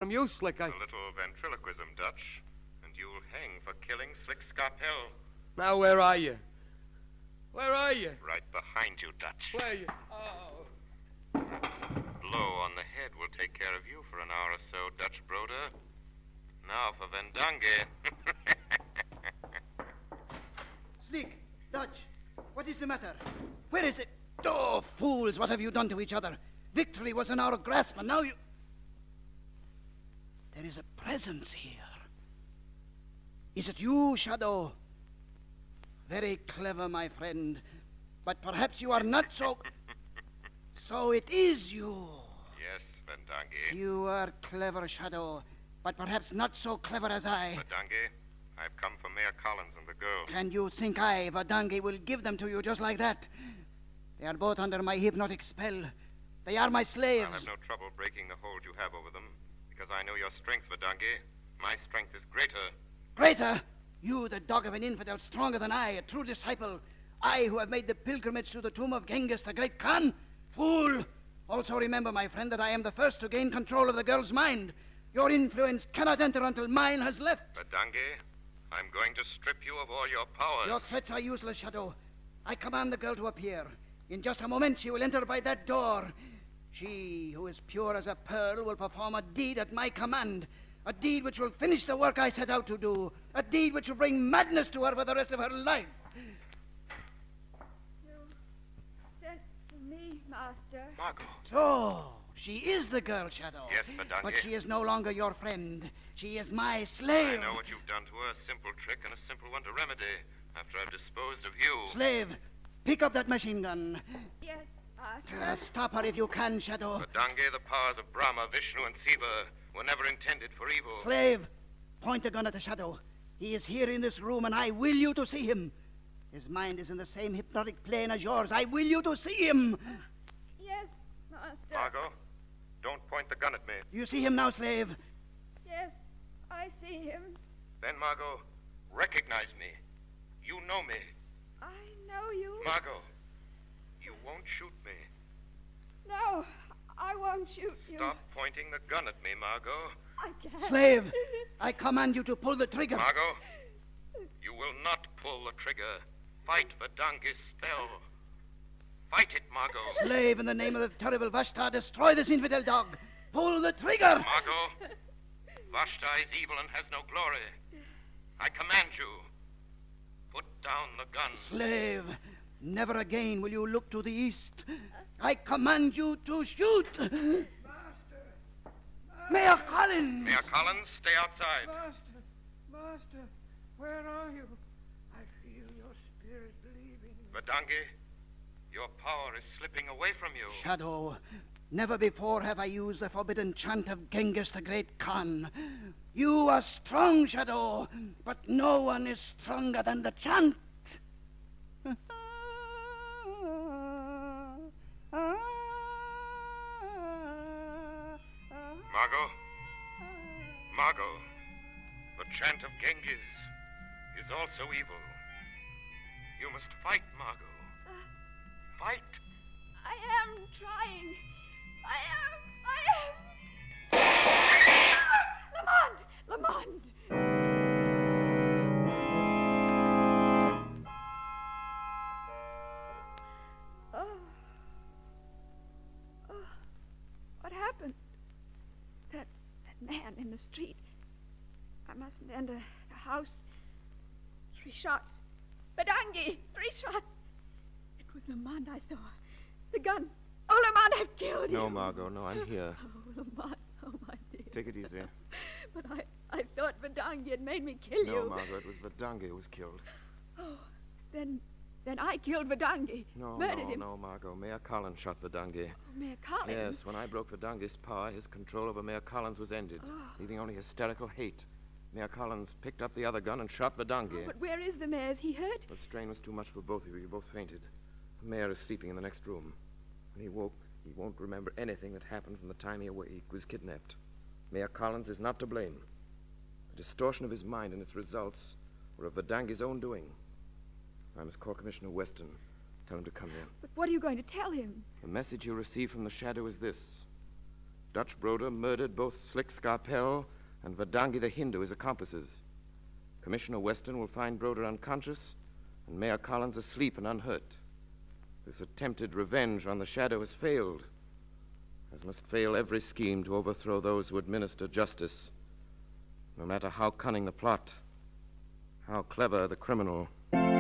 from you, Slick. A little ventriloquism, Dutch, and you'll hang for killing Slick Scarpell. Now, where are you? Where are you? Right behind you, Dutch. Where are you? Oh. Blow on the head will take care of you for an hour or so, Dutch Broder. Now for Vendange. Slick, Dutch, what is the matter? Where is it? Oh, fools, what have you done to each other? Victory was in our grasp, and now you... There is a presence here. Is it you, Shadow? Very clever, my friend. But perhaps you are not so... So it is you. Yes, Vendange. You are clever, Shadow, but perhaps not so clever as I. Vendange, I've come for Mayor Collins and the girl. And you think I, Vendange, will give them to you just like that? They are both under my hypnotic spell. They are my slaves. I'll have no trouble breaking the hold you have over them, because I know your strength, Vendange. My strength is greater. Greater? You, the dog of an infidel, stronger than I, a true disciple. I, who have made the pilgrimage to the tomb of Genghis, the great Khan. Fool! Also remember, my friend, that I am the first to gain control of the girl's mind. Your influence cannot enter until mine has left. Vendange, I'm going to strip you of all your powers. Your threats are useless, Shadow. I command the girl to appear. In just a moment, she will enter by that door. She, who is pure as a pearl, will perform a deed at my command. A deed which will finish the work I set out to do. A deed which will bring madness to her for the rest of her life. You sent for me, Master. Margot. So, she is the girl, Shadow. Yes, Vendange. But she is no longer your friend. She is my slave. I know what you've done to her. A simple trick and a simple one to remedy after I've disposed of you. Slave, pick up that machine gun. Yes, Master. Stop her if you can, Shadow. Vendange, the powers of Brahma, Vishnu, and Siva were never intended for evil. Slave, point the gun at the Shadow. He is here in this room, and I will you to see him. His mind is in the same hypnotic plane as yours. I will you to see him. Yes, Master. Margot, don't point the gun at me. You see him now, slave? Yes, I see him. Then, Margot, recognize me. You know me. I know you. Margot, you won't shoot me. No, I won't shoot you. Stop pointing the gun at me, Margot. I can't. Slave, I command you to pull the trigger. Margot, you will not pull the trigger. Fight Vendange's spell. Fight it, Margot. Slave, in the name of the terrible Vashta, destroy this infidel dog. Pull the trigger. Margot, Vashta is evil and has no glory. I command you. Put down the gun. Slave, never again will you look to the east. I command you to shoot. Master! Mayor Collins! Mayor Collins, stay outside. Master, where are you? I feel your spirit leaving. Vendange, your power is slipping away from you. Shadow, never before have I used the forbidden chant of Genghis the Great Khan. You are strong, Shadow, but no one is stronger than the chant. Margot, the chant of Genghis is also evil. You must fight, Margot. Fight. I am trying. Lamont! What happened? That man in the street. I mustn't enter the house. 3 shots. Vendange! 3 shots. It was Lamont I saw. The gun. Oh, Lamont, I've killed you. No, Margot, no, I'm here. Oh, Lamont. Oh, my dear. Take it easy. But I thought Vendange had made me kill you. No, Margot, it was Vendange who was killed. Oh, then I killed Vendange. Murdered him. No, Margot. Mayor Collins shot Vendange. Oh, Mayor Collins? Yes, when I broke Vendange's power, his control over Mayor Collins was ended, leaving only hysterical hate. Mayor Collins picked up the other gun and shot Vendange. Oh, but where is the mayor? Is he hurt? The strain was too much for both of you. You both fainted. The mayor is sleeping in the next room. When he woke, he won't remember anything that happened from the time he was kidnapped. Mayor Collins is not to blame. The distortion of his mind and its results were of Vendange's own doing. I must call Commissioner Weston. Tell him to come here. But what are you going to tell him? The message you received from the Shadow is this. Dutch Broder murdered both Slick Scarpell and Vadangi the Hindu as accomplices. Commissioner Weston will find Broder unconscious and Mayor Collins asleep and unhurt. This attempted revenge on the Shadow has failed, as must fail every scheme to overthrow those who administer justice, no matter how cunning the plot, how clever the criminal.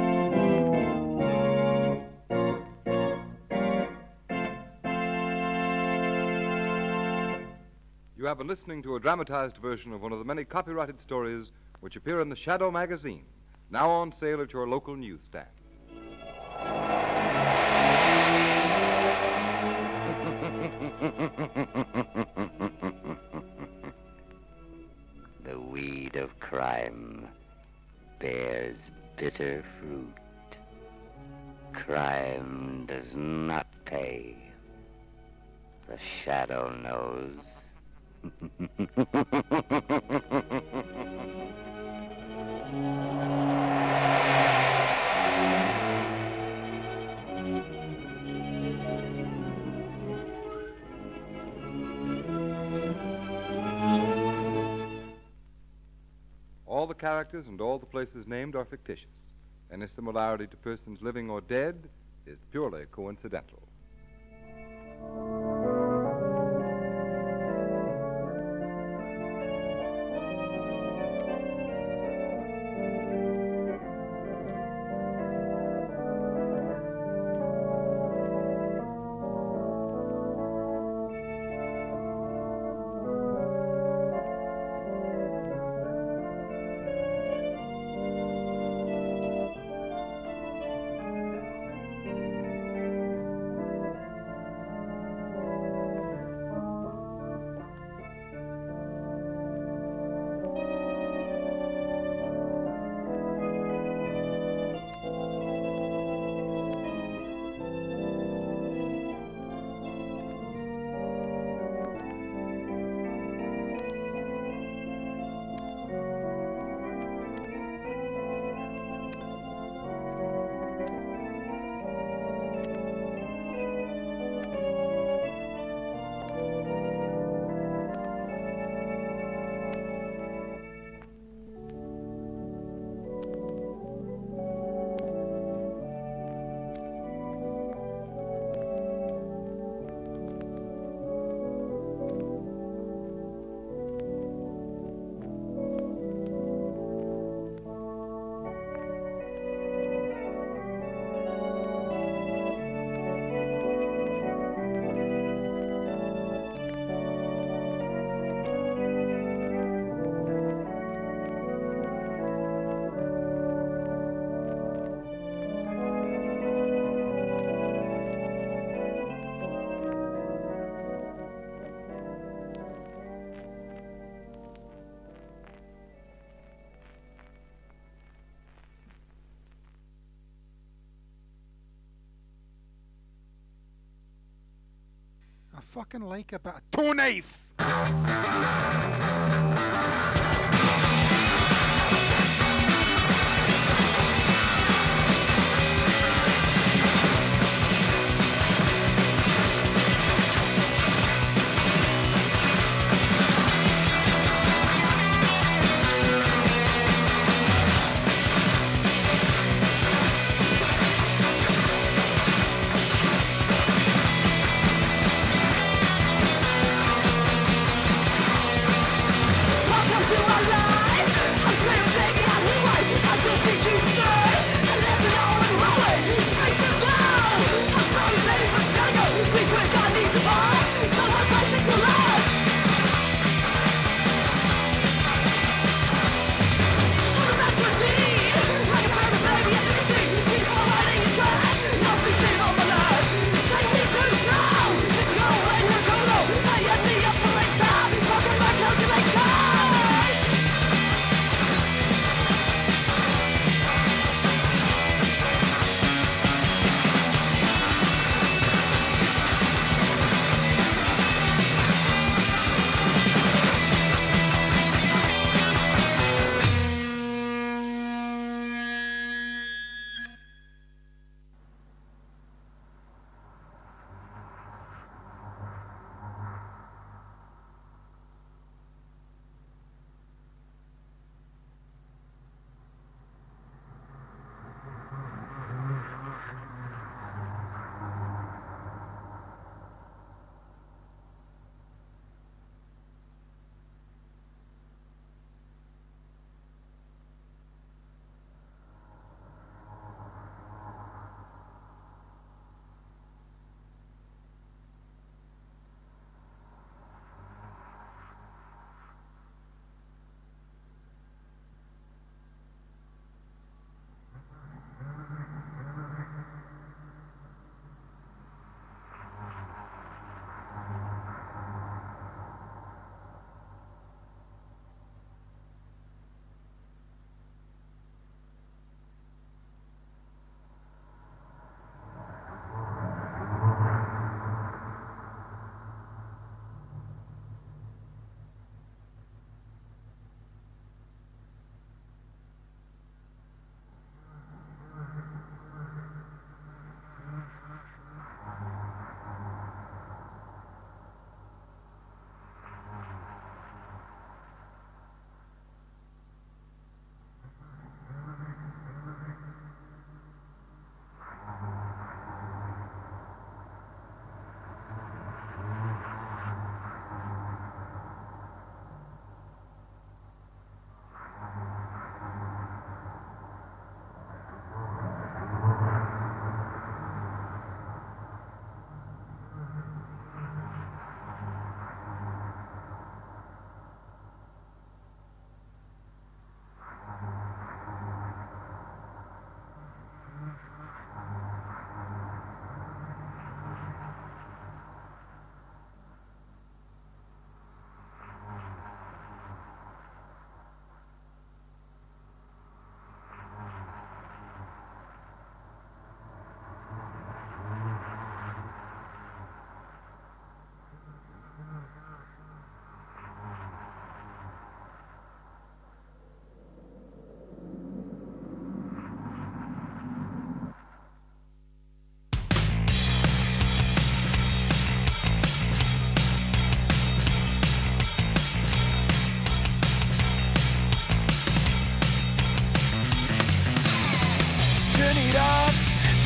You have been listening to a dramatized version of one of the many copyrighted stories which appear in the Shadow magazine, now on sale at your local newsstand. The weed of crime bears bitter fruit. Crime does not pay. The Shadow knows. All the characters and all the places named are fictitious. Any similarity to persons living or dead is purely coincidental. I fucking like a bit of toe knife.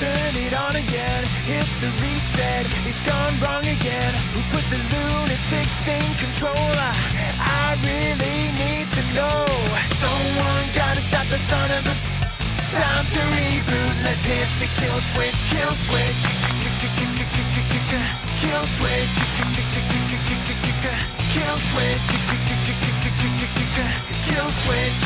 turn it on again, hit the reset, it's gone wrong again. Who put the lunatics in control? I really need to know. Someone gotta stop the son of a... Time to reboot, let's hit the kill switch, kill switch. Kill switch. Kill switch. Kill switch.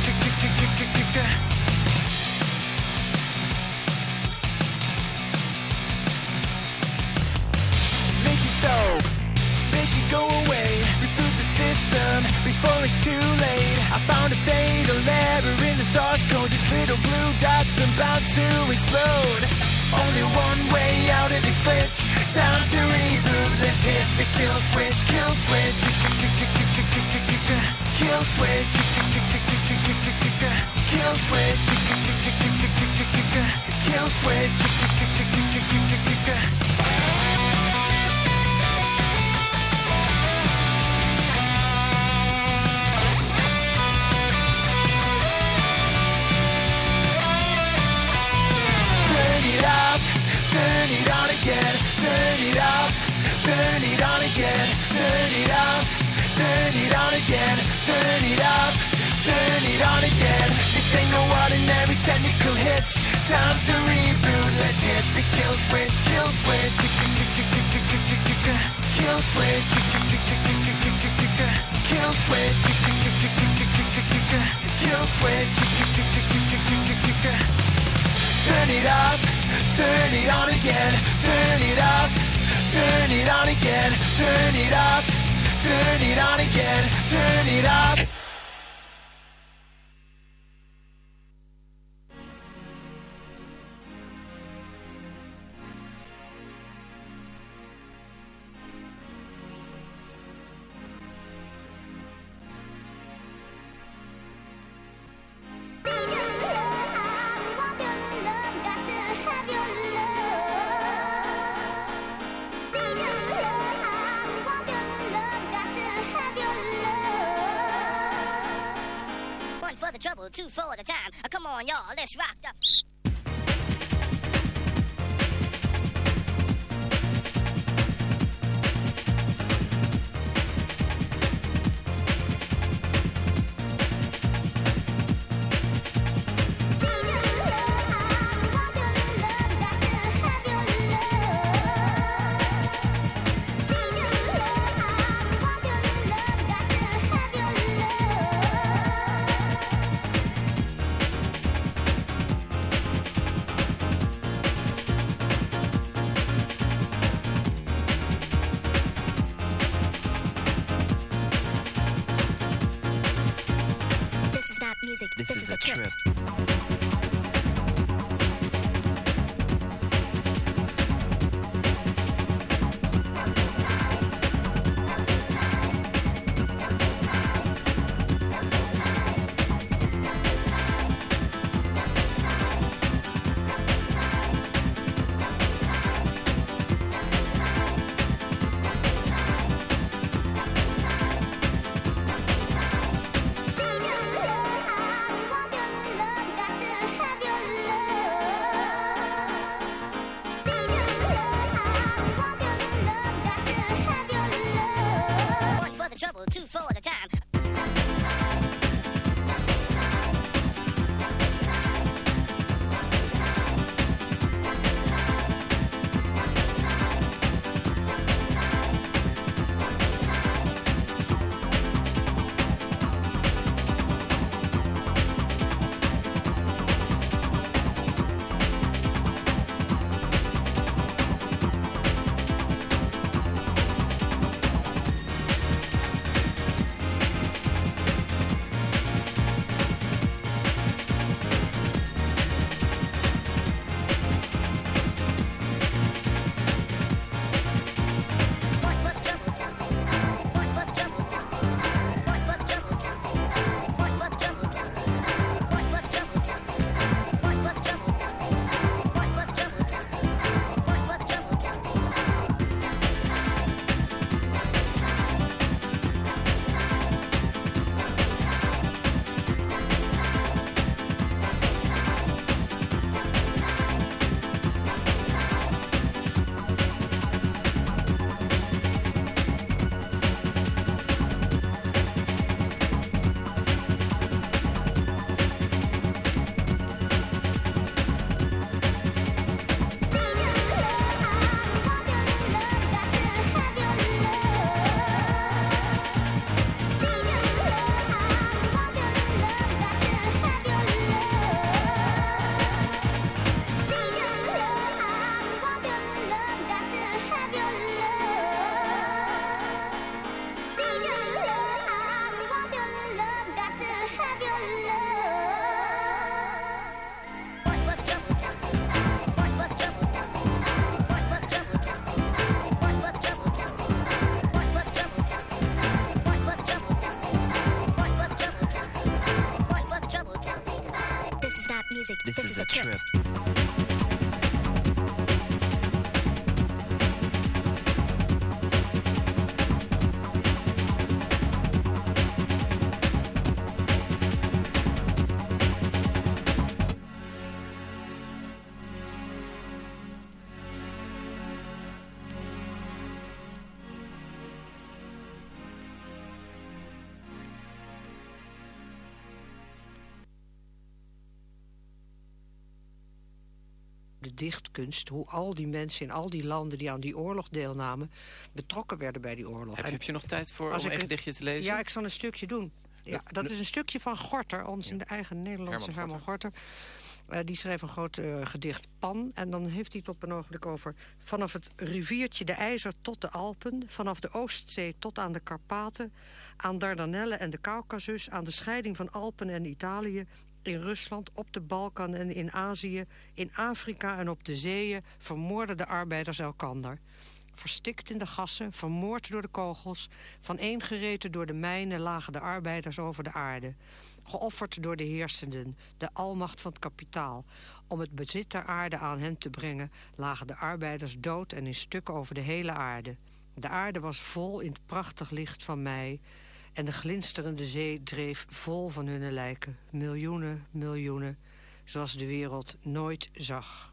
Make you stop, make you go away. Reboot the system before it's too late. I found a fatal error in the source code. This little blue dot's about to explode. Only one way out of this glitch. Time to reboot. Let's hit the kill switch. Kill switch. Kill switch. Kill switch. Kill switch. Turn it on again, turn it off, turn it on again, turn it off, turn it on again, turn it off, turn it on again. This ain't no ordinary technical hitch. Time to reboot, let's hit the kill switch, kill switch. Kill switch. Kill switch. Kill switch. Turn it off. Turn it on again, turn it off, turn it on again, turn it off, turn it on again, turn it off. Trouble, two for the time. Come on, y'all, let's rock the... This is a trip. Love This is a trip. De dichtkunst, hoe al die mensen in al die landen die aan die oorlog deelnamen betrokken werden bij die oorlog. Heb je nog tijd voor om een gedichtje te lezen? Ja, ik zal een stukje doen. Ja, dat is een stukje van Gorter, ons in de eigen Nederlandse Herman Gorter. Die schreef een groot gedicht Pan. En dan heeft hij het op een ogenblik over vanaf het riviertje de IJzer tot de Alpen, vanaf de Oostzee tot aan de Karpaten, aan Dardanelle en de Caucasus, aan de scheiding van Alpen en Italië, in Rusland, op de Balkan en in Azië, in Afrika en op de zeeën vermoorden de arbeiders elkander. Verstikt in de gassen, vermoord door de kogels, vaneengereten door de mijnen lagen de arbeiders over de aarde. Geofferd door de heersenden, de almacht van het kapitaal. Om het bezit der aarde aan hen te brengen, lagen de arbeiders dood en in stukken over de hele aarde. De aarde was vol in het prachtig licht van mei. En de glinsterende zee dreef vol van hun lijken. Miljoenen, miljoenen, zoals de wereld nooit zag.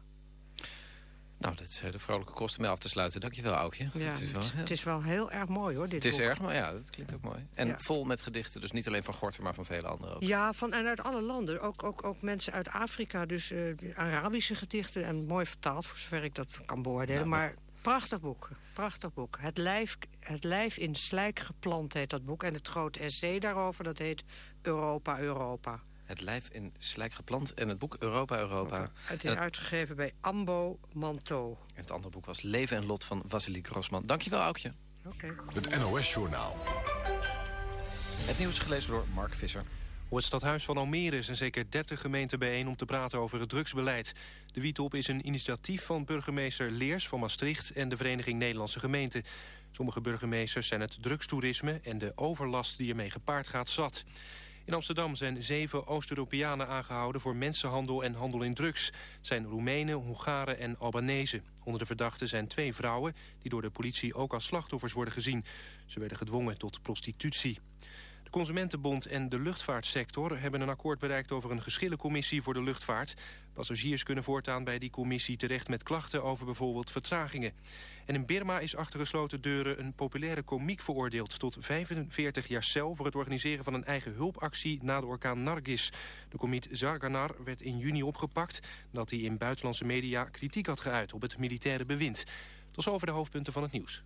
Nou, dat is de vrolijke kosten mee af te sluiten. Dankjewel, Aukje. Ja, het is wel heel erg mooi, hoor, dit Het is boek. erg, maar ja, dat klinkt ook mooi. En vol met gedichten, dus niet alleen van Gorter, maar van vele anderen ook. Ja, en uit alle landen. Ook mensen uit Afrika, dus Arabische gedichten. En mooi vertaald, voor zover ik dat kan beoordelen. Ja, maar prachtig boek, prachtig boek. Het lijf in slijk geplant heet dat boek. En het grote essay daarover, dat heet Europa, Europa. Het lijf in slijk geplant en het boek Europa, Europa. Het is uitgegeven bij Ambo Manteau. En het andere boek was Leven en Lot van Wassily Grossman. Dankjewel, Aukje. Okay. Het NOS-journaal. Het nieuws gelezen door Mark Visser. Op het stadhuis van Almere zijn zeker 30 gemeenten bijeen om te praten over het drugsbeleid. De Wietop is een initiatief van burgemeester Leers van Maastricht en de Vereniging Nederlandse Gemeenten. Sommige burgemeesters zijn het drugstoerisme en de overlast die ermee gepaard gaat zat. In Amsterdam zijn 7 Oost-Europeanen aangehouden voor mensenhandel en handel in drugs. Het zijn Roemenen, Hongaren en Albanese. Onder de verdachten zijn 2 vrouwen die door de politie ook als slachtoffers worden gezien. Ze werden gedwongen tot prostitutie. De Consumentenbond en de luchtvaartsector hebben een akkoord bereikt over een geschillencommissie voor de luchtvaart. Passagiers kunnen voortaan bij die commissie terecht met klachten over bijvoorbeeld vertragingen. En in Birma is achter gesloten deuren een populaire komiek veroordeeld tot 45 jaar cel voor het organiseren van een eigen hulpactie na de orkaan Nargis. De komiek Zarganar werd in juni opgepakt nadat hij in buitenlandse media kritiek had geuit op het militaire bewind. Tot zover de hoofdpunten van het nieuws.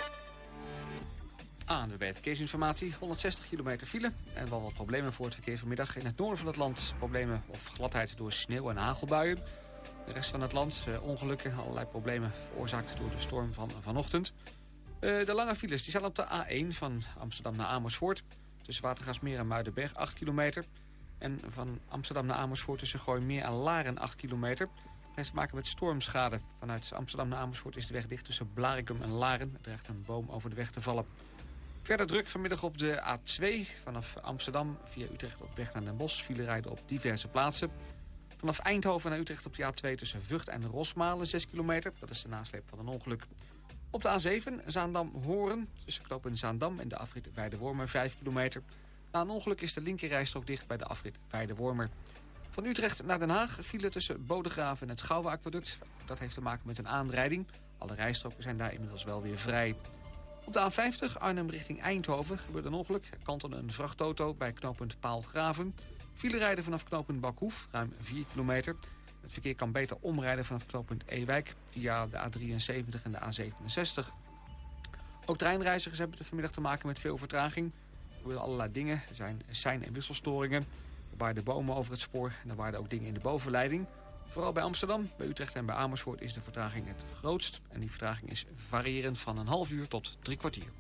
ANWB Verkeersinformatie, 160 kilometer file en wel wat problemen voor het verkeer vanmiddag. In het noorden van het land problemen of gladheid door sneeuw en hagelbuien. De rest van het land ongelukken, allerlei problemen veroorzaakt door de storm van vanochtend. De lange files die staan op de A1 van Amsterdam naar Amersfoort. Tussen Watergraafsmeer en Muidenberg 8 kilometer. En van Amsterdam naar Amersfoort tussen Gooimeer en Laren 8 kilometer. Het heeft te maken met stormschade. Vanuit Amsterdam naar Amersfoort is de weg dicht tussen Blaricum en Laren. Er dreigt een boom over de weg te vallen. Verder druk vanmiddag op de A2 vanaf Amsterdam via Utrecht op weg naar Den Bosch. File rijden op diverse plaatsen. Vanaf Eindhoven naar Utrecht op de A2 tussen Vught en Rosmalen 6 kilometer. Dat is de nasleep van een ongeluk. Op de A7 Zaandam-Horen tussen knooppunt Zaandam en de afrit Weidewormer 5 kilometer. Na een ongeluk is de linkerrijstrook dicht bij de afrit Weidewormer. Van Utrecht naar Den Haag file tussen Bodegraven en het Gouwe-aquaduct. Dat heeft te maken met een aanrijding. Alle rijstroken zijn daar inmiddels wel weer vrij. Op de A50 Arnhem richting Eindhoven gebeurt een ongeluk. Er kantelde een vrachtauto bij knooppunt Paalgraven. File rijden vanaf knooppunt Bakhoef, ruim 4 kilometer. Het verkeer kan beter omrijden vanaf knooppunt Ewijk via de A73 en de A67. Ook treinreizigers hebben vanmiddag te maken met veel vertraging. Er gebeuren allerlei dingen. Er zijn sein- en wisselstoringen. Er waaiden bomen over het spoor en er waaiden ook dingen in de bovenleiding. Vooral bij Amsterdam, bij Utrecht en bij Amersfoort is de vertraging het grootst. En die vertraging is variërend van een half uur tot 3 kwartier.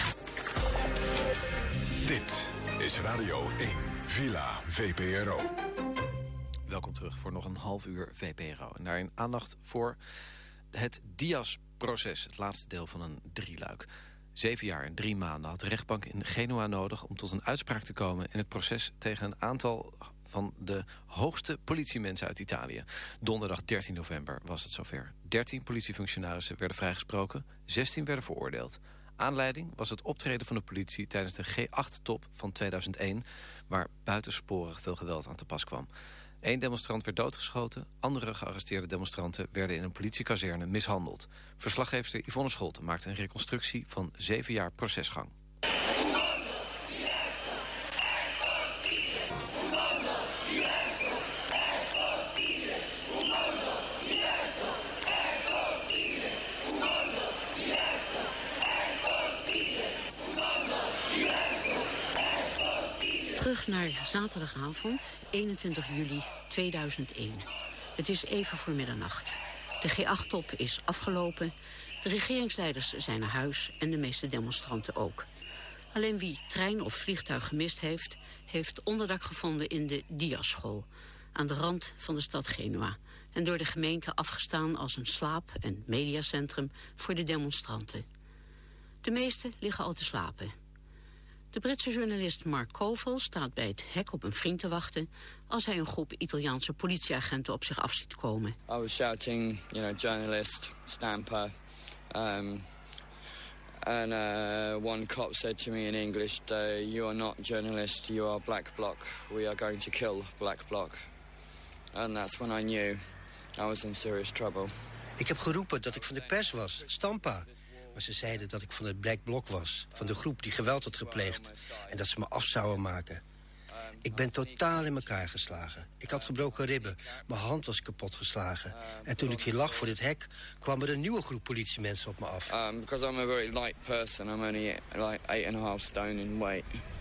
Dit is Radio 1, Villa VPRO. Welkom terug voor nog een half uur VPRO. En daarin aandacht voor het Diaz-proces, het laatste deel van een 3-luik. 7 jaar en 3 maanden had de rechtbank in Genua nodig om tot een uitspraak te komen in het proces tegen een aantal van de hoogste politiemensen uit Italië. Donderdag 13 november was het zover. 13 politiefunctionarissen werden vrijgesproken, 16 werden veroordeeld. Aanleiding was het optreden van de politie tijdens de G8-top van 2001... waar buitensporig veel geweld aan te pas kwam. 1 demonstrant werd doodgeschoten, andere gearresteerde demonstranten werden in een politiekazerne mishandeld. Verslaggeefster Yvonne Scholten maakte een reconstructie van 7 jaar procesgang. Terug naar zaterdagavond, 21 juli 2001. Het is even voor middernacht. De G8-top is afgelopen. De regeringsleiders zijn naar huis en de meeste demonstranten ook. Alleen wie trein of vliegtuig gemist heeft, heeft onderdak gevonden in de Diasschool, aan de rand van de stad Genua, en door de gemeente afgestaan als een slaap- en mediacentrum voor de demonstranten. De meesten liggen al te slapen. De Britse journalist Mark Kovel staat bij het hek op een vriend te wachten als hij een groep Italiaanse politieagenten op zich af ziet komen. I was shouting, journalist, stamper. And one cop said to me in English, you are not journalist, you are Black Bloc. We are going to kill Black Bloc. And that's when I knew I was in serious trouble. Ik heb geroepen dat ik van de pers was, Stampa. Maar ze zeiden dat ik van het Black Bloc was, van de groep die geweld had gepleegd, en dat ze me af zouden maken. Ik ben totaal in elkaar geslagen. Ik had gebroken ribben, mijn hand was kapot geslagen. En toen ik hier lag voor dit hek, kwam er een nieuwe groep politiemensen op me af. Because I'm a very light person, I'm only like 8.5 stone in weight.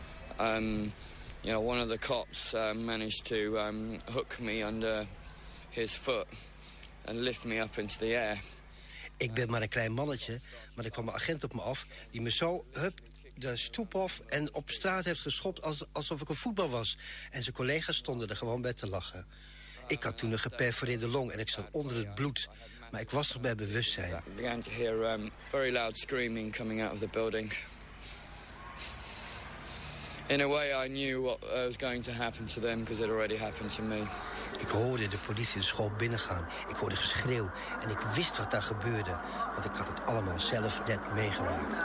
One of the cops managed to hook me under his foot and lift me up into the air. Ik ben maar een klein mannetje, maar er kwam een agent op me af die me zo, de stoep af en op straat heeft geschopt alsof ik een voetbal was. En zijn collega's stonden er gewoon bij te lachen. Ik had toen een geperforeerde long en ik zat onder het bloed. Maar ik was nog bij bewustzijn. I began to hear very loud screaming coming out of the building. In a way I knew what was going to happen to them because it already happened to me. Ik hoorde de politie de school binnengaan. Ik hoorde geschreeuw en ik wist wat daar gebeurde. Want ik had het allemaal zelf net meegemaakt.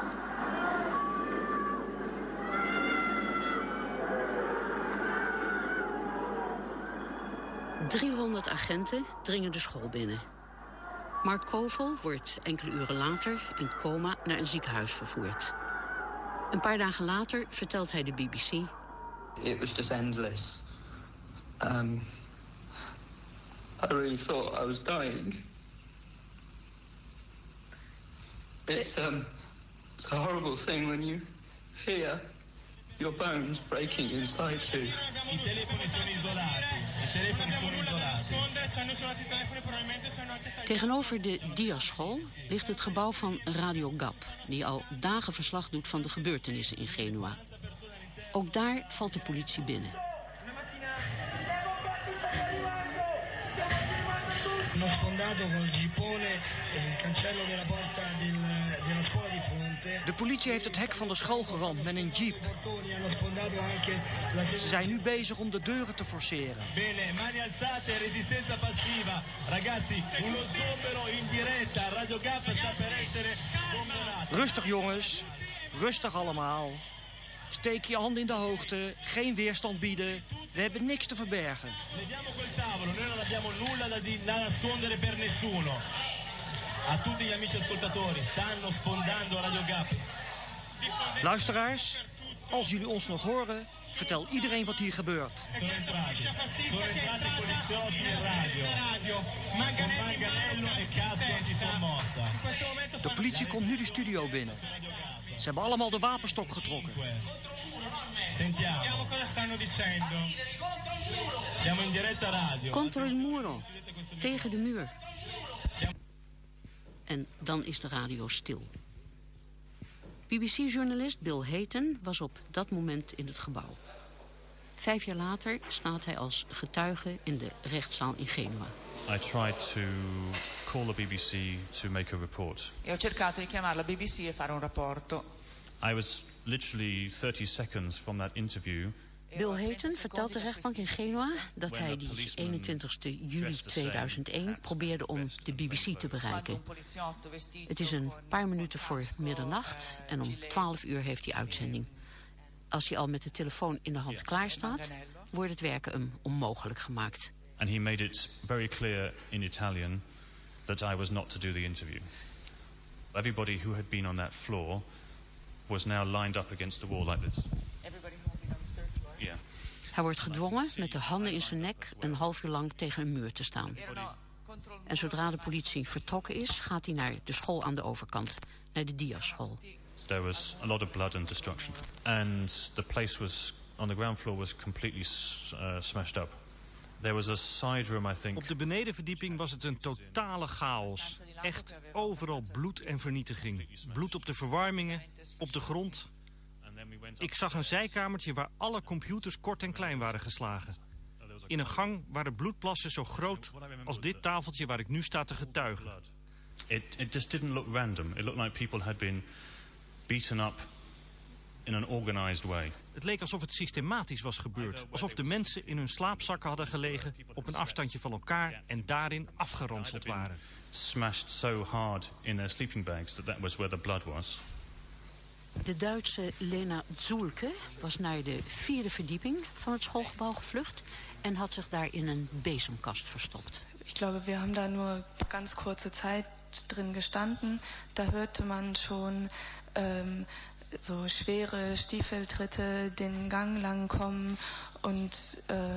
...300 agenten dringen de school binnen. Mark Kovel wordt enkele uren later in coma naar een ziekenhuis vervoerd. Een paar dagen later vertelt hij de BBC... It was just endless. I really thought I was dying. It's a horrible thing when you hear your bones breaking inside you. I telefoni sono isolati. Tegenover de Diasschool ligt het gebouw van Radio Gap, die al dagen verslag doet van de gebeurtenissen in Genua. Ook daar valt de politie binnen. De politie heeft het hek van de school geramd met een jeep. Ze zijn nu bezig om de deuren te forceren. Rustig jongens, rustig allemaal. Steek je hand in de hoogte, geen weerstand bieden. We hebben niks te verbergen. Luisteraars, als jullie ons nog horen, vertel iedereen wat hier gebeurt. De politie komt nu de studio binnen. Ze hebben allemaal de wapenstok getrokken. Contro il muro. Tegen de muur. En dan is de radio stil. BBC-journalist Bill Hayton was op dat moment in het gebouw. 5 jaar later staat hij als getuige in de rechtszaal in Genua. I tried to call the BBC to make a report. E ho cercato di chiamare la BBC e fare un rapporto. I was literally 30 seconds from that interview. Bill Hayton vertelt de rechtbank in Genua dat hij die 21 juli 2001 probeerde om de BBC te bereiken. Het is een paar minuten voor middernacht en om 12 uur heeft hij uitzending. Als hij al met de telefoon in de hand klaar staat, wordt het werken hem onmogelijk gemaakt. And he made it very clear in Italian that I was not to do the interview. Everybody who had been on that floor was now lined up against the wall like this. Yeah. Hij wordt gedwongen met de handen in zijn nek een half uur lang tegen een muur te staan. En zodra de politie vertrokken is, gaat hij naar de school aan de overkant, naar de Diaz-school. There was a lot of blood and destruction. And the place was, on the ground floor, was completely smashed up. There was a side room, I think. Op de benedenverdieping was het een totale chaos. Echt overal bloed en vernietiging. Bloed op de verwarmingen, op de grond. Ik zag een zijkamertje waar alle computers kort en klein waren geslagen. In een gang waren bloedplassen zo groot als dit tafeltje waar ik nu sta te getuigen. It just didn't look random. It looked like people had been beaten up in an organized way. Het leek alsof het systematisch was gebeurd. Alsof de mensen in hun slaapzakken hadden gelegen op een afstandje van elkaar en daarin afgeranseld waren. Smashed so hard in their sleeping bags that was where the blood was. De Duitse Lena Zulke was naar de 4e verdieping van het schoolgebouw gevlucht en had zich daar in een bezemkast verstopt. Ich glaube, wir haben da nur ganz kurze Zeit drin gestanden. Da hörte man schon so schwere Stiefeltritte den Gang lang kommen und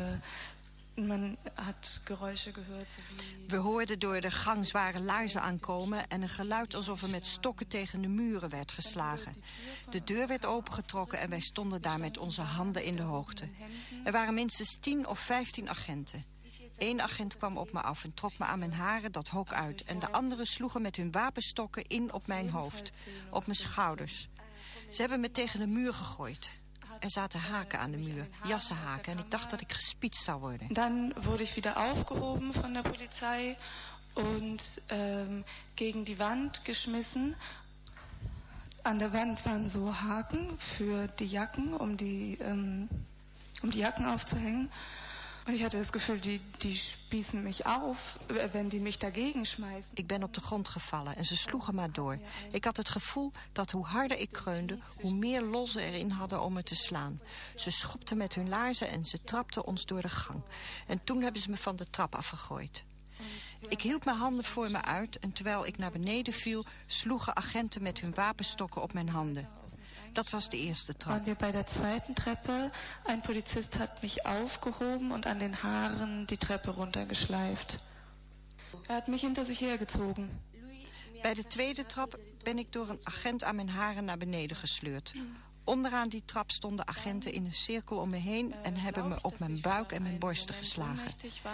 man had Geräusche gehört. We hoorden door de gang zware laarzen aankomen en een geluid alsof er met stokken tegen de muren werd geslagen. De deur werd opengetrokken en wij stonden daar met onze handen in de hoogte. Er waren minstens 10 of 15 agenten. 1 agent kwam op me af en trok me aan mijn haren dat hok uit. En de anderen sloegen met hun wapenstokken in op mijn hoofd, op mijn schouders. Ze hebben me tegen de muur gegooid. Er zaten haken aan de muur, jassenhaken, en ik dacht dat ik gespietst zou worden. Dan wurde ich wieder aufgehoben von der Polizei und gegen die Wand geschmissen. An der Wand waren so Haken für die Jacken, um die Jacken aufzuhängen. Und ich hatte das Gefühl, die spießen mich auf, wenn die mich dagegen schmeißen. Ik ben op de grond gevallen en ze sloegen maar door. Ik had het gevoel dat hoe harder ik kreunde, hoe meer los ze erin hadden om me te slaan. Ze schopten met hun laarzen en ze trapten ons door de gang. En toen hebben ze me van de trap afgegooid. Ik hield mijn handen voor me uit en terwijl ik naar beneden viel, sloegen agenten met hun wapenstokken op mijn handen. Dat was de eerste trap. Waren wir bei der zweiten Treppe. Ein Polizist hat mich aufgehoben und an den Haaren die Treppe runtergeschleift. Hat mich hinter sich hergezogen. Bij de tweede trap ben ik door een agent aan mijn haren naar beneden gesleurd. Onderaan die trap stonden agenten in een cirkel om me heen en hebben me op mijn buik en mijn borsten geslagen.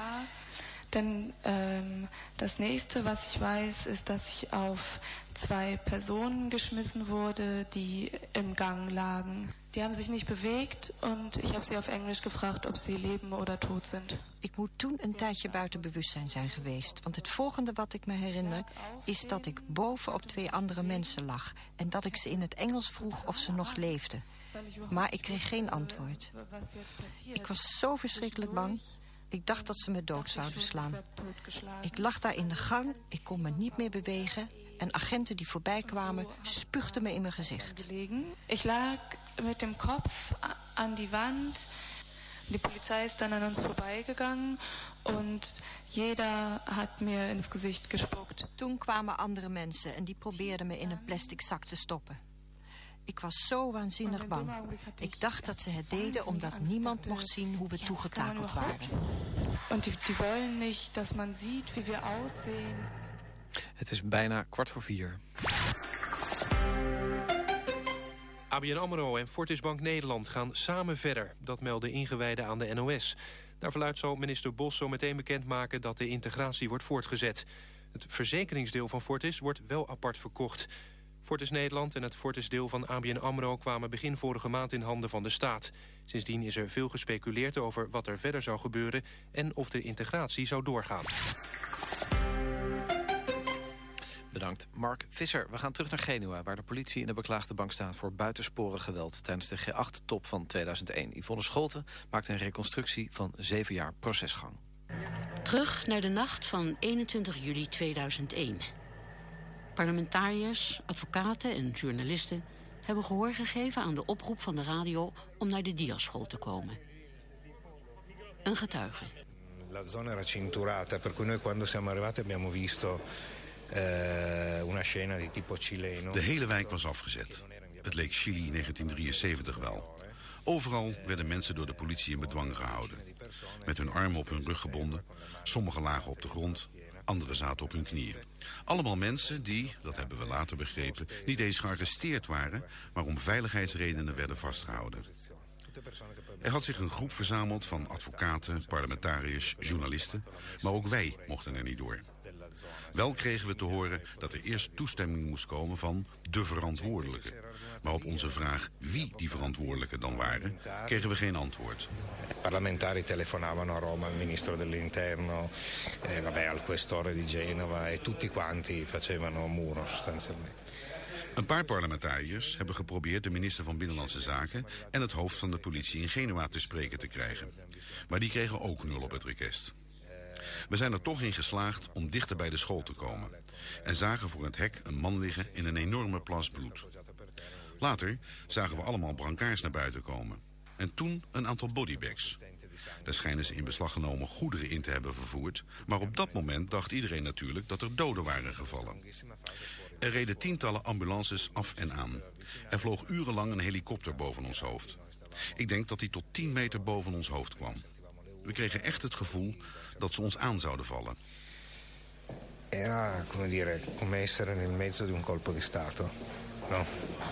Denn das nächste, was ich weiß, ist, dass ich auf 2 Personen geschmissen wurde, die im Gang lagen. Die haben sich nicht bewegt und ich habe sie auf Englisch gefragt, ob sie leben oder tot sind. Ik moet toen een tijdje buiten bewustzijn zijn geweest. Want het volgende wat ik me herinner is dat ik boven op 2 andere mensen lag. En dat ik ze in het Engels vroeg of ze nog leefden. Maar ik kreeg geen antwoord. Ik was zo verschrikkelijk bang. Ik dacht dat ze me dood zouden slaan. Ik lag daar in de gang, ik kon me niet meer bewegen en agenten die voorbij kwamen spuugden me in mijn gezicht. Ik lag met dem Kopf aan die wand. Die Polizei ist dann an uns vorbeigegangen und jeder hat mir ins Gesicht gespuckt. Toen kwamen andere mensen en die probeerden me in een plastic zak te stoppen. Ik was zo waanzinnig bang. Ik dacht dat ze het deden omdat niemand mocht zien hoe we toegetakeld waren. En die willen niet dat men ziet wie we aussehen. Het is bijna 3:15. ABN AMRO en Fortis Bank Nederland gaan samen verder. Dat melden ingewijden aan de NOS. Naar verluidt zal minister Bos zo meteen bekendmaken dat de integratie wordt voortgezet. Het verzekeringsdeel van Fortis wordt wel apart verkocht. Fortis Nederland en het Fortis-deel van ABN AMRO kwamen begin vorige maand in handen van de staat. Sindsdien is er veel gespeculeerd over wat er verder zou gebeuren en of de integratie zou doorgaan. Bedankt. Mark Visser. We gaan terug naar Genua, waar de politie in de beklaagde bank staat voor buitensporig geweld tijdens de G8-top van 2001. Yvonne Scholten maakte een reconstructie van 7 jaar procesgang. Terug naar de nacht van 21 juli 2001. Parlementariërs, advocaten en journalisten hebben gehoor gegeven aan de oproep van de radio om naar de Diasschool te komen. Een getuige. La zona era cinturata, per cui noi quando siamo arrivati abbiamo visto una scena di tipo cileno. De hele wijk was afgezet. Het leek Chili 1973 wel. Overal werden mensen door de politie in bedwang gehouden. Met hun armen op hun rug gebonden. Sommigen lagen op de grond, anderen zaten op hun knieën. Allemaal mensen die, dat hebben we later begrepen, niet eens gearresteerd waren, maar om veiligheidsredenen werden vastgehouden. Er had zich een groep verzameld van advocaten, parlementariërs, journalisten, maar ook wij mochten er niet door. Wel kregen we te horen dat er eerst toestemming moest komen van de verantwoordelijke. Maar op onze vraag wie die verantwoordelijken dan waren, kregen we geen antwoord. Parlamentari telefonavano a Roma al ministro dell'interno, al questore di Genova e tutti quanti facevano muro sostanzialmente. Een paar parlementariërs hebben geprobeerd de minister van Binnenlandse Zaken en het hoofd van de politie in Genua te spreken te krijgen. Maar die kregen ook 0 op het request. We zijn er toch in geslaagd om dichter bij de school te komen en zagen voor het hek een man liggen in een enorme plas bloed. Later zagen we allemaal brancards naar buiten komen. En toen een aantal bodybags. Daar schijnen ze in beslag genomen goederen in te hebben vervoerd, maar op dat moment dacht iedereen natuurlijk dat er doden waren gevallen. Er reden tientallen ambulances af en aan. Er vloog urenlang een helikopter boven ons hoofd. Ik denk dat die tot 10 meter boven ons hoofd kwam. We kregen echt het gevoel dat ze ons aan zouden vallen. Era, come dire, come essere nel mezzo di un colpo di Stato. No?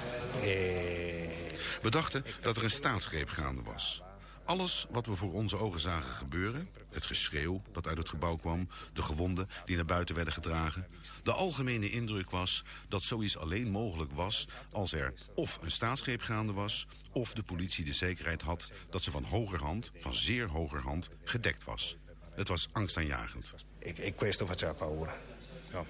We dachten dat er een staatsgreep gaande was. Alles wat we voor onze ogen zagen gebeuren, het geschreeuw dat uit het gebouw kwam, de gewonden die naar buiten werden gedragen, de algemene indruk was dat zoiets alleen mogelijk was als er of een staatsgreep gaande was, of de politie de zekerheid had dat ze van hogerhand, van zeer hogerhand, gedekt was. Het was angstaanjagend. E questo faceva paura. No.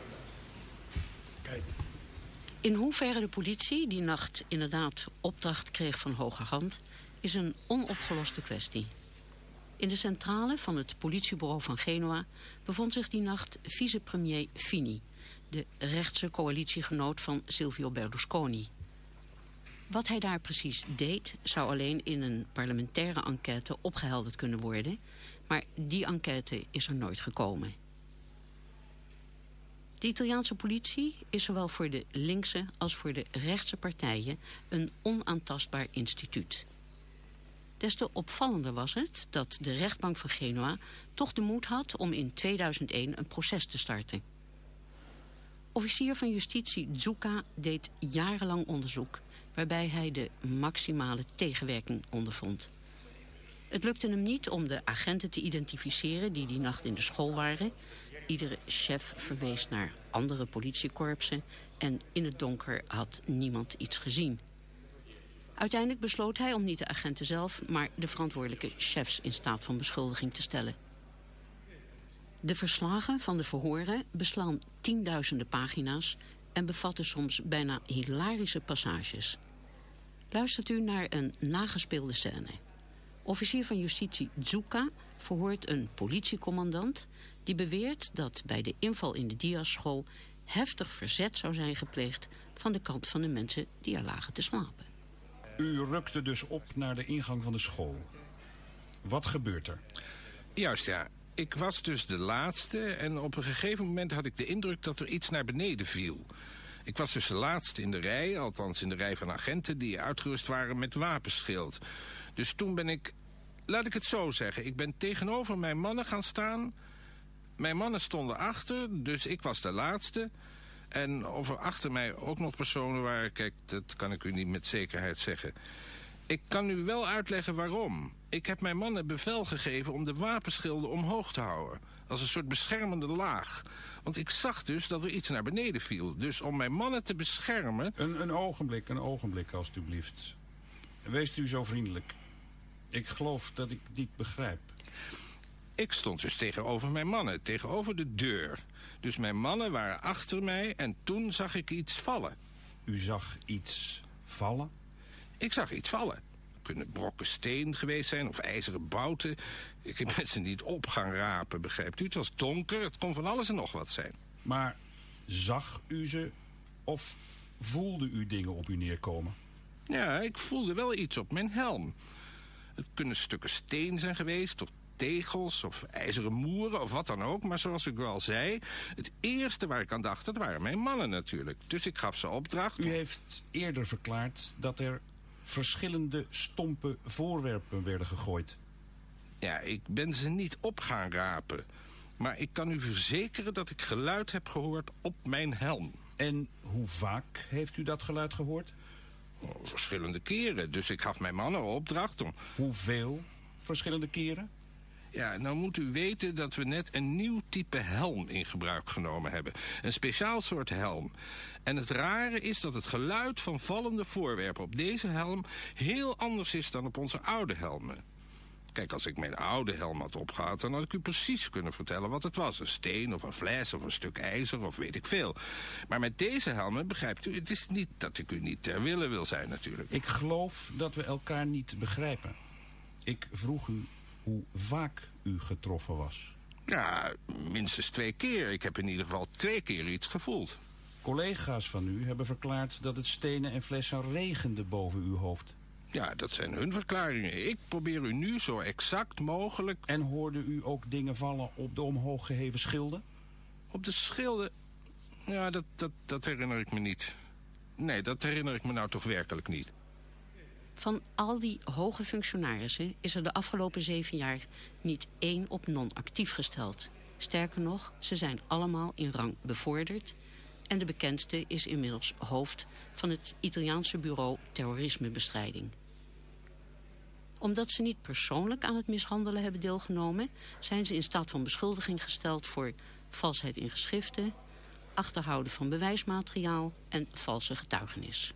In hoeverre de politie die nacht inderdaad opdracht kreeg van hogerhand, is een onopgeloste kwestie. In de centrale van het politiebureau van Genua bevond zich die nacht vicepremier Fini, de rechtse coalitiegenoot van Silvio Berlusconi. Wat hij daar precies deed, zou alleen in een parlementaire enquête opgehelderd kunnen worden, maar die enquête is er nooit gekomen. De Italiaanse politie is zowel voor de linkse als voor de rechtse partijen een onaantastbaar instituut. Des te opvallender was het dat de rechtbank van Genua toch de moed had om in 2001 een proces te starten. Officier van justitie Zucca deed jarenlang onderzoek, waarbij hij de maximale tegenwerking ondervond. Het lukte hem niet om de agenten te identificeren die die nacht in de school waren. Iedere chef verwees naar andere politiekorpsen en in het donker had niemand iets gezien. Uiteindelijk besloot hij om niet de agenten zelf, maar de verantwoordelijke chefs in staat van beschuldiging te stellen. De verslagen van de verhoren beslaan tienduizenden pagina's en bevatten soms bijna hilarische passages. Luistert u naar een nagespeelde scène. Officier van justitie Zucca verhoort een politiecommandant die beweert dat bij de inval in de Diasschool heftig verzet zou zijn gepleegd van de kant van de mensen die er lagen te slapen. U rukte dus op naar de ingang van de school. Wat gebeurt er? Juist, ja. Ik was dus de laatste en op een gegeven moment had ik de indruk dat er iets naar beneden viel. Ik was dus de laatste in de rij, althans in de rij van agenten die uitgerust waren met wapenschild. Dus toen ben ik, laat ik het zo zeggen, ik ben tegenover mijn mannen gaan staan. Mijn mannen stonden achter, dus ik was de laatste. En of er achter mij ook nog personen waren, kijk, dat kan ik u niet met zekerheid zeggen. Ik kan u wel uitleggen waarom. Ik heb mijn mannen bevel gegeven om de wapenschilden omhoog te houden. Als een soort beschermende laag. Want ik zag dus dat er iets naar beneden viel. Dus om mijn mannen te beschermen... Een ogenblik alstublieft. Wees u zo vriendelijk. Ik geloof dat ik niet begrijp. Ik stond dus tegenover mijn mannen, tegenover de deur. Dus mijn mannen waren achter mij en toen zag ik iets vallen. U zag iets vallen? Ik zag iets vallen. Het kunnen brokken steen geweest zijn of ijzeren bouten. Ik heb met ze niet op gaan rapen, begrijpt u? Het was donker, het kon van alles en nog wat zijn. Maar zag u ze of voelde u dingen op u neerkomen? Ja, ik voelde wel iets op mijn helm. Het kunnen stukken steen zijn geweest, of tegels, of ijzeren moeren, of wat dan ook. Maar zoals ik al zei, het eerste waar ik aan dacht, dat waren mijn mannen natuurlijk. Dus ik gaf ze opdracht. U heeft eerder verklaard dat er verschillende stompe voorwerpen werden gegooid. Ja, ik ben ze niet op gaan rapen. Maar ik kan u verzekeren dat ik geluid heb gehoord op mijn helm. En hoe vaak heeft u dat geluid gehoord? Verschillende keren. Dus ik gaf mijn mannen opdracht om... Hoeveel verschillende keren? Ja, nou moet u weten dat we net een nieuw type helm in gebruik genomen hebben. Een speciaal soort helm. En het rare is dat het geluid van vallende voorwerpen op deze helm heel anders is dan op onze oude helmen. Kijk, als ik mijn oude helm had opgehad, dan had ik u precies kunnen vertellen wat het was. Een steen of een fles of een stuk ijzer of weet ik veel. Maar met deze helmen, begrijpt u, het is niet dat ik u niet ter wille wil zijn natuurlijk. Ik geloof dat we elkaar niet begrijpen. Ik vroeg u hoe vaak u getroffen was. Ja, minstens 2 keer. Ik heb in ieder geval 2 keer iets gevoeld. Collega's van u hebben verklaard dat het stenen en flessen regende boven uw hoofd. Ja, dat zijn hun verklaringen. Ik probeer u nu zo exact mogelijk... En hoorde u ook dingen vallen op de omhoog geheven schilden? Op de schilden? Ja, dat herinner ik me niet. Nee, dat herinner ik me nou toch werkelijk niet. Van al die hoge functionarissen is er de afgelopen 7 jaar niet 1 op non-actief gesteld. Sterker nog, ze zijn allemaal in rang bevorderd. En de bekendste is inmiddels hoofd van het Italiaanse bureau terrorismebestrijding. Omdat ze niet persoonlijk aan het mishandelen hebben deelgenomen, zijn ze in staat van beschuldiging gesteld voor valsheid in geschriften, achterhouden van bewijsmateriaal en valse getuigenis.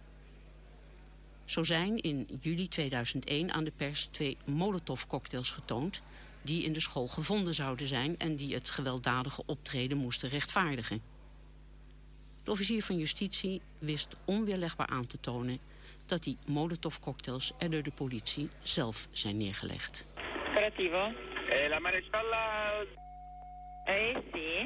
Zo zijn in juli 2001 aan de pers 2 Molotov-cocktails getoond die in de school gevonden zouden zijn en die het gewelddadige optreden moesten rechtvaardigen. De officier van justitie wist onweerlegbaar aan te tonen dat die Molotov-cocktails er door de politie zelf zijn neergelegd. Operativo? La marescialla... sì.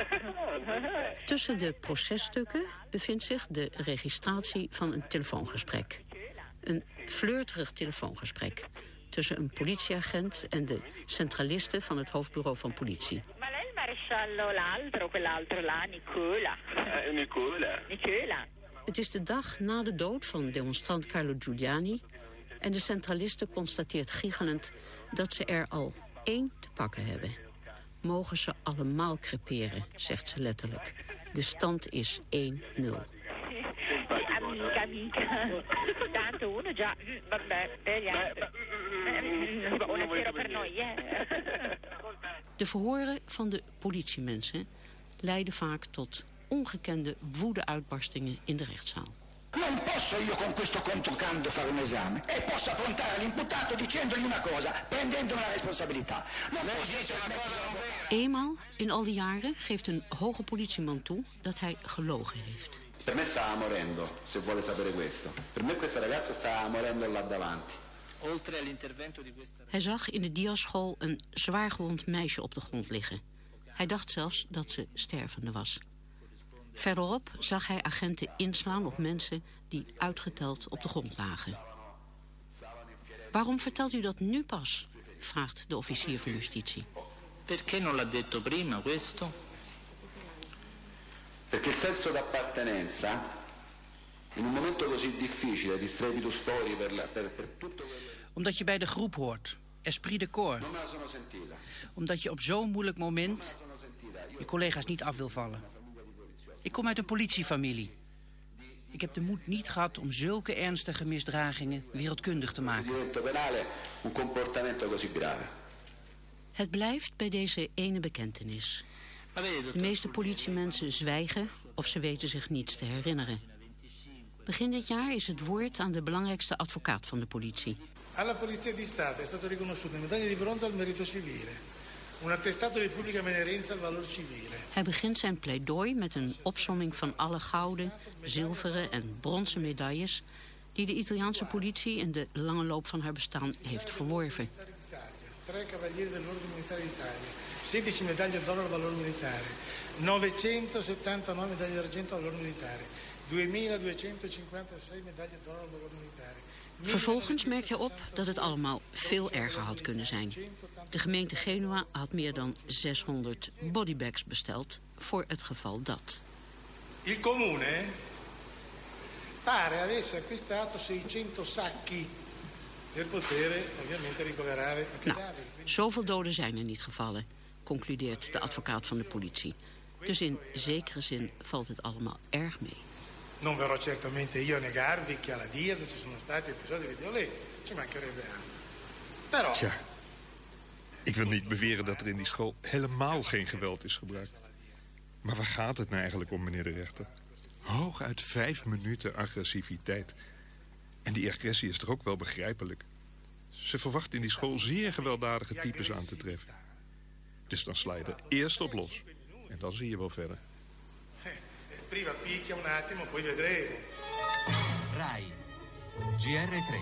Tussen de processtukken bevindt zich de registratie van een telefoongesprek. Een flirterig telefoongesprek tussen een politieagent en de centraliste van het hoofdbureau van politie. Ma lei il maresciallo l'altro, quell'altro là, Nicola. Nicola. Het is de dag na de dood van demonstrant Carlo Giuliani en de centraliste constateert giechelend dat ze er al 1 te pakken hebben. Mogen ze allemaal creperen, zegt ze letterlijk. De stand is 1-0. Amica. Tanto uno già, vabbè, speriamo. Buonasera per noi, De verhoren van de politiemensen leiden vaak tot ongekende woede-uitbarstingen in de rechtszaal. Non posso io con questo controcando fare un esame e posso affrontare l'imputato dicendogli una cosa, prendendo una responsabilità. Eenmaal in al die jaren geeft een hoge politieman toe dat hij gelogen heeft. Per me stava morendo, se vuole sapere questo. Per me questa ragazza stava morendo là davanti. Hij zag in de diaschool een zwaargewond meisje op de grond liggen. Hij dacht zelfs dat ze stervende was. Verderop zag hij agenten inslaan op mensen die uitgeteld op de grond lagen. Waarom vertelt u dat nu pas? Vraagt de officier van justitie. Perché non l'ha detto prima questo? Perché il senso d'appartenenza in un momento così difficile di strepitus fori per tutto quello... Omdat je bij de groep hoort. Esprit de corps. Omdat je op zo'n moeilijk moment je collega's niet af wil vallen. Ik kom uit een politiefamilie. Ik heb de moed niet gehad om zulke ernstige misdragingen wereldkundig te maken. Het blijft bij deze ene bekentenis. De meeste politiemensen zwijgen of ze weten zich niets te herinneren. Begin dit jaar is het woord aan de belangrijkste advocaat van de politie. Alla Polizia di Stato è stato riconosciuto in medaglia di bronzo al merito civile. Un attestato di pubblica benevolenza al valor civile. Hij begint zijn pleidooi met een opsomming van alle gouden, zilveren en bronzen medailles die de Italiaanse politie in de lange loop van haar bestaan heeft verworven. 3 cavalieri dell'Ordine Militare d'Italia, 16 medaglie d'oro al valor militare, 979 medaglie d'argento al valor militare, 2256 medaglie d'oro al valor militare. Vervolgens merkt hij op dat het allemaal veel erger had kunnen zijn. De gemeente Genua had meer dan 600 bodybags besteld voor het geval dat. Il comune pare avesse acquistato 600 sacchi per poter ovviamente ricoverare i cadaveri. Zoveel doden zijn er niet gevallen, concludeert de advocaat van de politie. Dus in zekere zin valt het allemaal erg mee. Non verrò certamente io a negarvi che alla Diaz ci sono stati episodi di violenza, ci mancherebbe altro. Però... Tja, ik wil niet beweren dat er in die school helemaal geen geweld is gebruikt. Maar waar gaat het nou eigenlijk om, meneer de rechter? Hooguit 5 minuten agressiviteit. En die agressie is toch ook wel begrijpelijk. Ze verwacht in die school zeer gewelddadige types aan te treffen. Dus dan sla je er eerst op los. En dan zie je wel verder. Prima picchia un attimo, poi vedremo. RAI GR3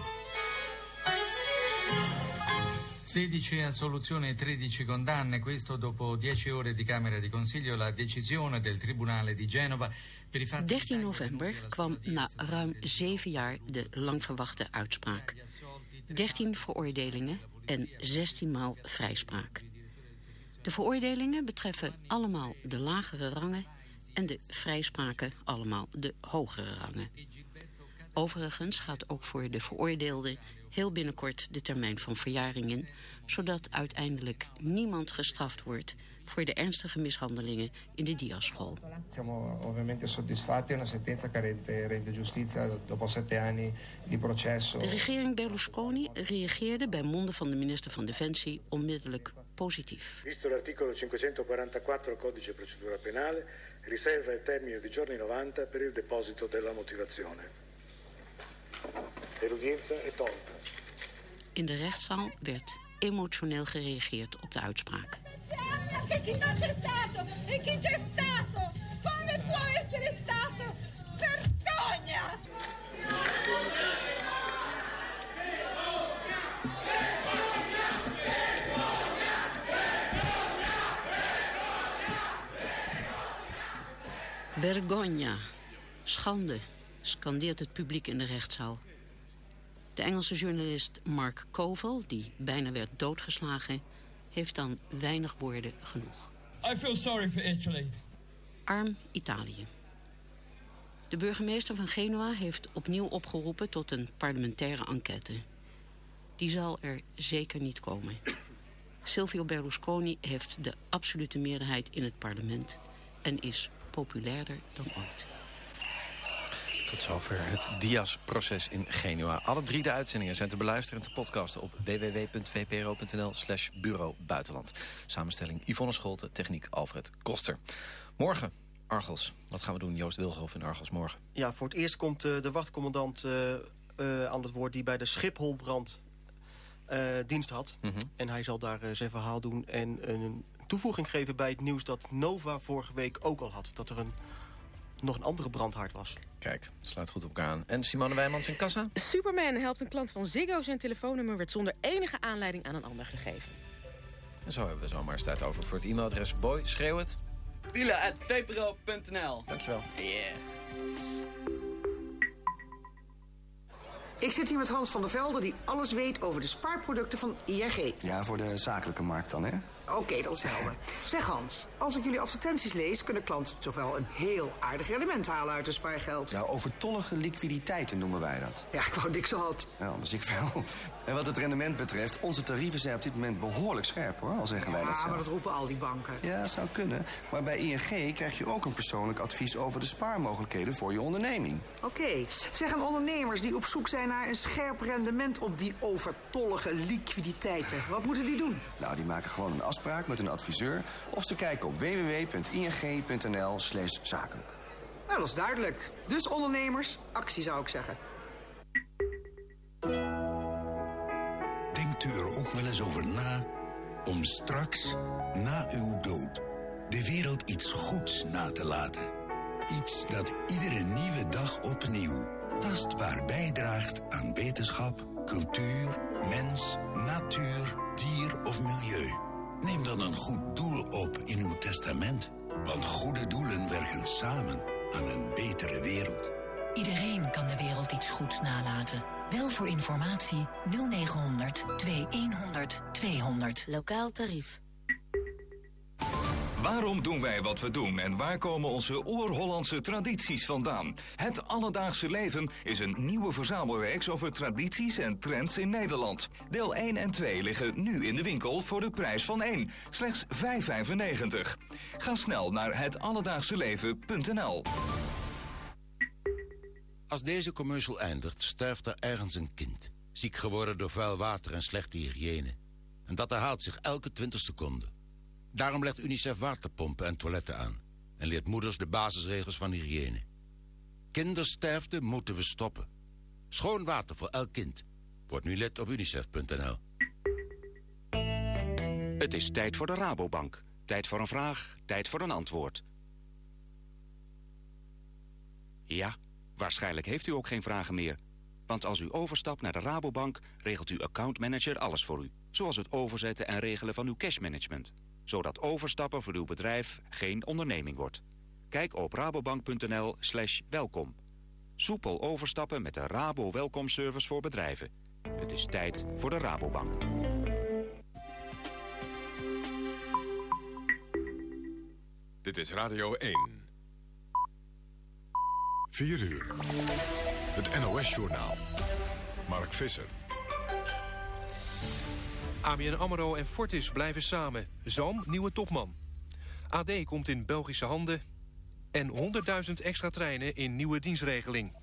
16 assoluzioni e 13 condanne, questo dopo 10 ore di Camera di Consiglio la decisione del Tribunale di Genova per i fatti... 13 november kwam na ruim 7 jaar de lang verwachte uitspraak. 13 veroordelingen en 16 maal vrijspraak. De veroordelingen betreffen allemaal de lagere rangen en de vrijspraken allemaal de hogere rangen. Overigens gaat ook voor de veroordeelden heel binnenkort de termijn van verjaring in, zodat uiteindelijk niemand gestraft wordt voor de ernstige mishandelingen in de Diaz-school. Siamo ovviamente soddisfatti, una sentenza che rende giustizia dopo 7 anni di processo. De regering Berlusconi reageerde bij monden van de minister van Defensie onmiddellijk positief. Visto l'articolo 544 Codice Procedura Penale, riserva il termine di giorni 90 per il deposito della motivazione. E l'udienza è tolta. In de rechtszaal werd emotioneel gereageerd op de uitspraak. Che chi non c'è stato e chi c'è stato, come può essere stato? Vergogna! Vergogna, schande, scandeert het publiek in de rechtszaal. De Engelse journalist Mark Koval, die bijna werd doodgeslagen, heeft dan weinig woorden genoeg. I feel sorry for Italy. Arm Italië. De burgemeester van Genua heeft opnieuw opgeroepen tot een parlementaire enquête. Die zal er zeker niet komen. Silvio Berlusconi heeft de absolute meerderheid in het parlement en is populairder dan ooit. Tot zover het Diaz-proces in Genua. Alle 3 de uitzendingen zijn te beluisteren en te podcasten op www.vpro.nl/bureau buitenland. Samenstelling Yvonne Scholte, techniek Alfred Koster. Morgen Argos. Wat gaan we doen, Joost Wilgenhoff in Argos morgen? Ja, voor het eerst komt de wachtcommandant aan het woord die bij de Schipholbrand dienst had. En hij zal daar zijn verhaal doen en een toevoeging geven bij het nieuws dat Nova vorige week ook al had. Dat er nog een andere brandhaard was. Kijk, sluit goed op elkaar aan. En Simone Wijmans in kassa? Superman helpt een klant van Ziggo. Zijn telefoonnummer werd zonder enige aanleiding aan een ander gegeven. En zo hebben we zomaar eens tijd over voor het e-mailadres Boy, schreeuw het. Villa@vpro.nl. Dankjewel. Yeah. Ik zit hier met Hans van der Velde, die alles weet over de spaarproducten van ING. Ja, voor de zakelijke markt dan, hè? Oké, dat is helder. Zeg Hans, als ik jullie advertenties lees, kunnen klanten toch wel een heel aardig rendement halen uit hun spaargeld. Ja, overtollige liquiditeiten noemen wij dat. Ja, ik wou niks had. Ja, anders ik wel. En wat het rendement betreft, onze tarieven zijn op dit moment behoorlijk scherp, hoor. Al zeggen wij dat zelf. Ja, maar dat roepen al die banken. Ja, dat zou kunnen. Maar bij ING krijg je ook een persoonlijk advies over de spaarmogelijkheden voor je onderneming. Oké. Zeg aan ondernemers die op zoek zijn naar een scherp rendement op die overtollige liquiditeiten. Wat moeten die doen? Nou, die maken gewoon een afspraak met een adviseur of ze kijken op www.ing.nl/zakelijk. Nou, dat is duidelijk. Dus ondernemers, actie zou ik zeggen. Denkt u er ook wel eens over na Om straks, na uw dood, de wereld iets goeds na te laten. Iets dat iedere nieuwe dag opnieuw tastbaar bijdraagt aan wetenschap, cultuur, mens, natuur, dier of milieu. Neem dan een goed doel op in uw testament. Want goede doelen werken samen aan een betere wereld. Iedereen kan de wereld iets goeds nalaten. Bel voor informatie 0900 2100 200. Lokaal tarief. Waarom doen wij wat we doen en waar komen onze oer-Hollandse tradities vandaan? Het Alledaagse Leven is een nieuwe verzamelreeks over tradities en trends in Nederland. Deel 1 en 2 liggen nu in de winkel voor de prijs van 1. Slechts €5,95. Ga snel naar hetalledaagseleven.nl. Als deze commercial eindigt, sterft er ergens een kind. Ziek geworden door vuil water en slechte hygiëne. En dat herhaalt zich elke 20 seconden. Daarom legt UNICEF waterpompen en toiletten aan. En leert moeders de basisregels van hygiëne. Kindersterfte moeten we stoppen. Schoon water voor elk kind. Word nu lid op unicef.nl. Het is tijd voor de Rabobank. Tijd voor een vraag, tijd voor een antwoord. Ja, waarschijnlijk heeft u ook geen vragen meer. Want als u overstapt naar de Rabobank, regelt uw accountmanager alles voor u. Zoals het overzetten en regelen van uw cashmanagement. Zodat overstappen voor uw bedrijf geen onderneming wordt. Kijk op rabobank.nl/welkom. Soepel overstappen met de Rabo welkomstservice voor bedrijven. Het is tijd voor de Rabobank. Dit is Radio 1. 4 uur. Het NOS-journaal. Mark Visser. ABN AMRO en Fortis blijven samen. Zalm, nieuwe topman. AD komt in Belgische handen. En 100.000 extra treinen in nieuwe dienstregeling.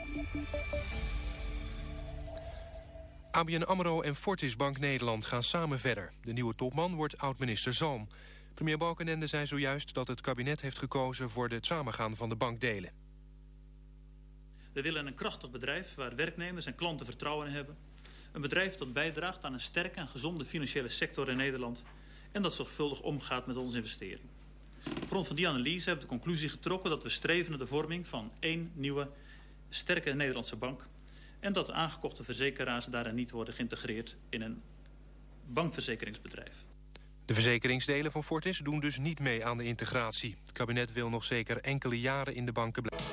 ABN AMRO en Fortis Bank Nederland gaan samen verder. De nieuwe topman wordt oud-minister Zalm. Premier Balkenende zei zojuist dat het kabinet heeft gekozen voor het samengaan van de bankdelen. We willen een krachtig bedrijf waar werknemers en klanten vertrouwen in hebben. Een bedrijf dat bijdraagt aan een sterke en gezonde financiële sector in Nederland en dat zorgvuldig omgaat met onze investeringen. Op grond van die analyse hebben we de conclusie getrokken dat we streven naar de vorming van 1 nieuwe, sterke Nederlandse bank en dat de aangekochte verzekeraars daarin niet worden geïntegreerd in een bankverzekeringsbedrijf. De verzekeringsdelen van Fortis doen dus niet mee aan de integratie. Het kabinet wil nog zeker enkele jaren in de banken blijven.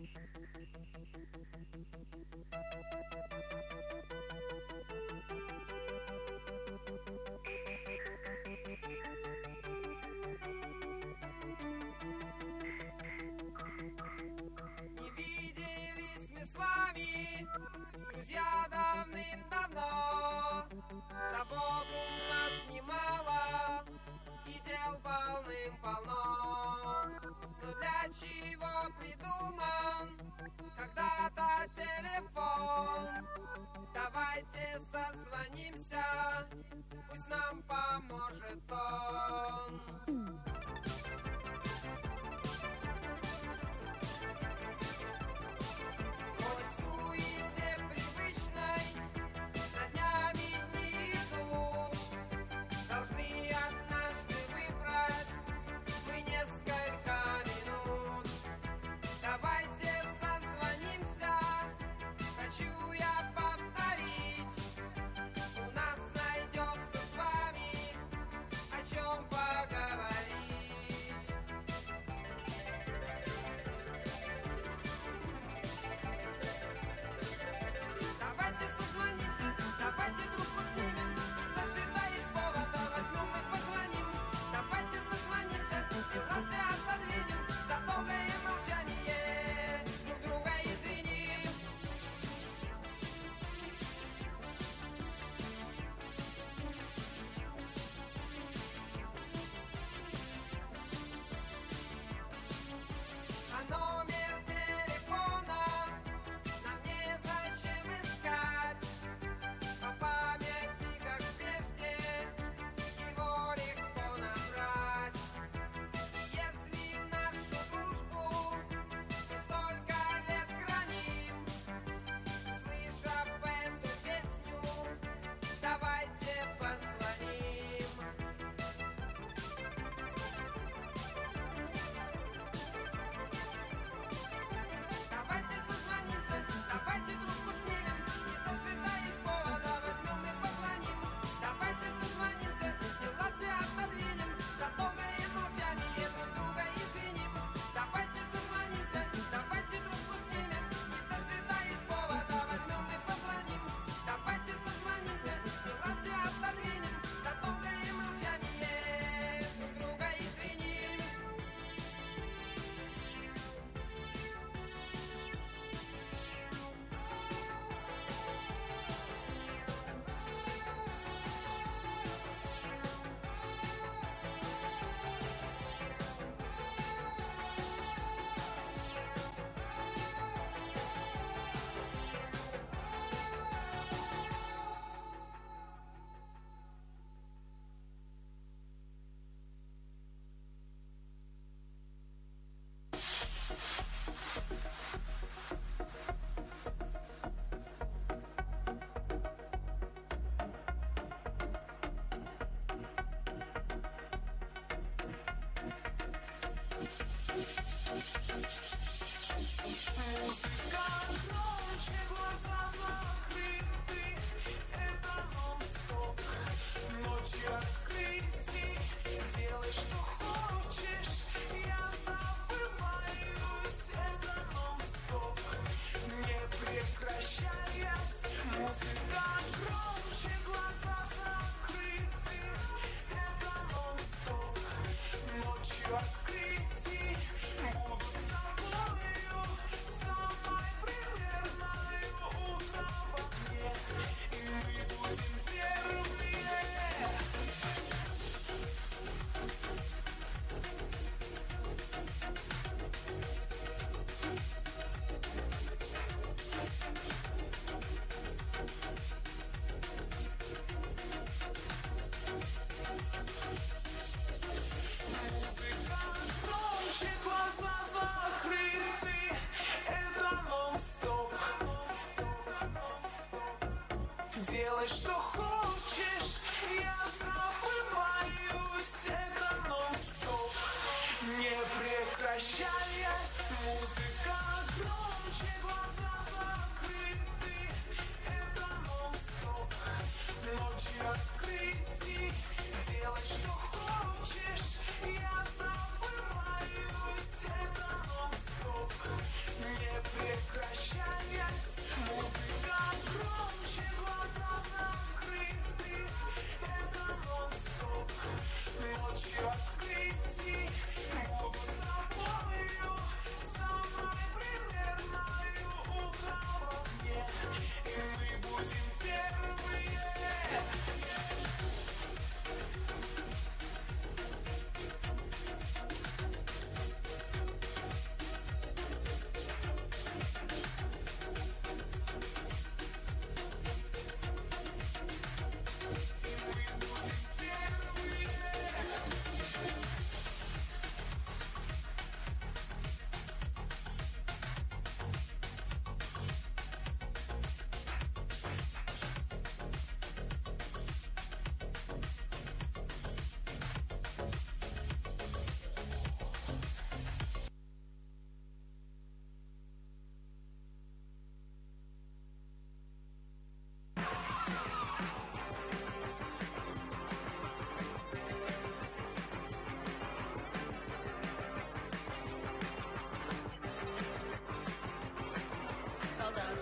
Не виделись мы с вами, друзья, давным-давно. Забот у нас немало, и дел полным-полно. Но для чего придуман когда-то телефон? Давайте созвонимся, пусть нам поможет он. О чем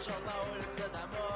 шел по улице домой.